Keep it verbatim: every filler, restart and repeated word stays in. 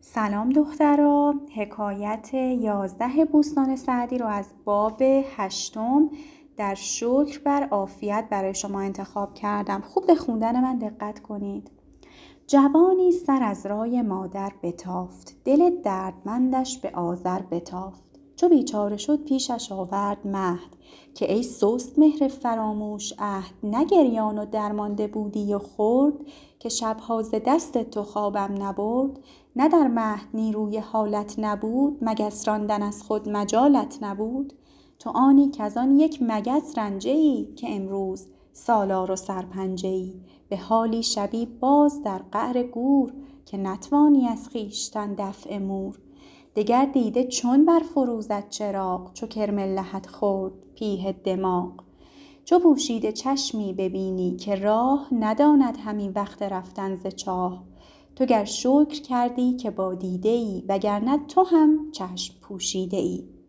سلام دخترا، حکایت یازده بوستان سعدی رو از باب هشتم در شکر بر عافیت برای شما انتخاب کردم. خوب به خوندن من دقت کنید. جوانی سر از رای مادر بتافت، دل دردمندش به آذر بتافت. چو بیچاره شد پیشش آورد مهد، که ای سست مهر فراموش عهد. نه گریان و درمانده بودی و خرد، که شبها ز دست تو خوابم نبرد. نه در مهد نیروی حالت نبود، مگس راندن از خود مجالت نبود. تو آنی کز آن یک مگس رنجه ای، که امروز سالار و سرپنجه ای. به حالی شوی باز در قعر گور، که نتوانی از خویشتن دفع مور. دگر دیده چون برفروزد چراغ، چو کرم لحد خورد پیه دماغ. چو پوشیده چشمی ببینی که راه، نداند همی وقت رفتن ز چاه. تو گر شکر کردی که با دیده ای، وگرنه تو هم چشم پوشیده ای.